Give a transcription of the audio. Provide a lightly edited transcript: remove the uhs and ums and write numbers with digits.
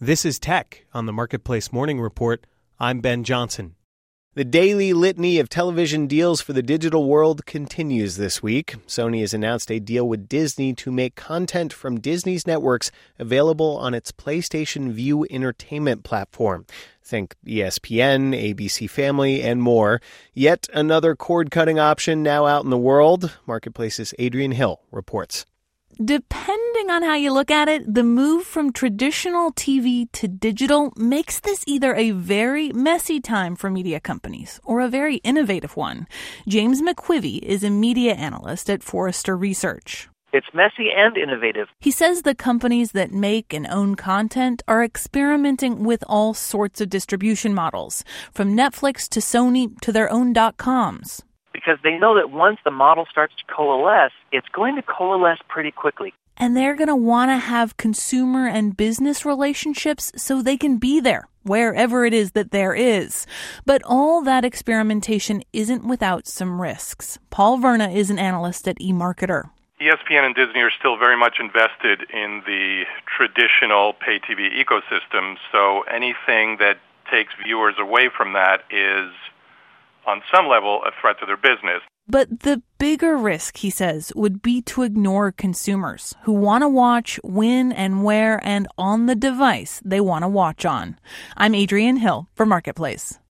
This is Tech on the Marketplace Morning Report. I'm Ben Johnson. The daily litany of television deals for the digital world continues this week. Sony has announced a deal with Disney to make content from Disney's networks available on its PlayStation Vue entertainment platform. Think ESPN, ABC Family, and more. Yet another cord-cutting option now out in the world. Marketplace's Adrian Hill reports. Depending on how you look at it, the move from traditional TV to digital makes this either a very messy time for media companies or a very innovative one. James McQuivey is a media analyst at Forrester Research. It's messy and innovative. He says the companies that make and own content are experimenting with all sorts of distribution models, from Netflix to Sony to their own .coms. Because they know that once the model starts to coalesce, it's going to coalesce pretty quickly. And they're going to want to have consumer and business relationships so they can be there, wherever it is that there is. But all that experimentation isn't without some risks. Paul Verna is an analyst at eMarketer. ESPN and Disney are still very much invested in the traditional pay TV ecosystem, so anything that takes viewers away from that is, on some level, a threat to their business. But the bigger risk, he says, would be to ignore consumers who want to watch when and where and on the device they want to watch on. I'm Adrian Hill for Marketplace.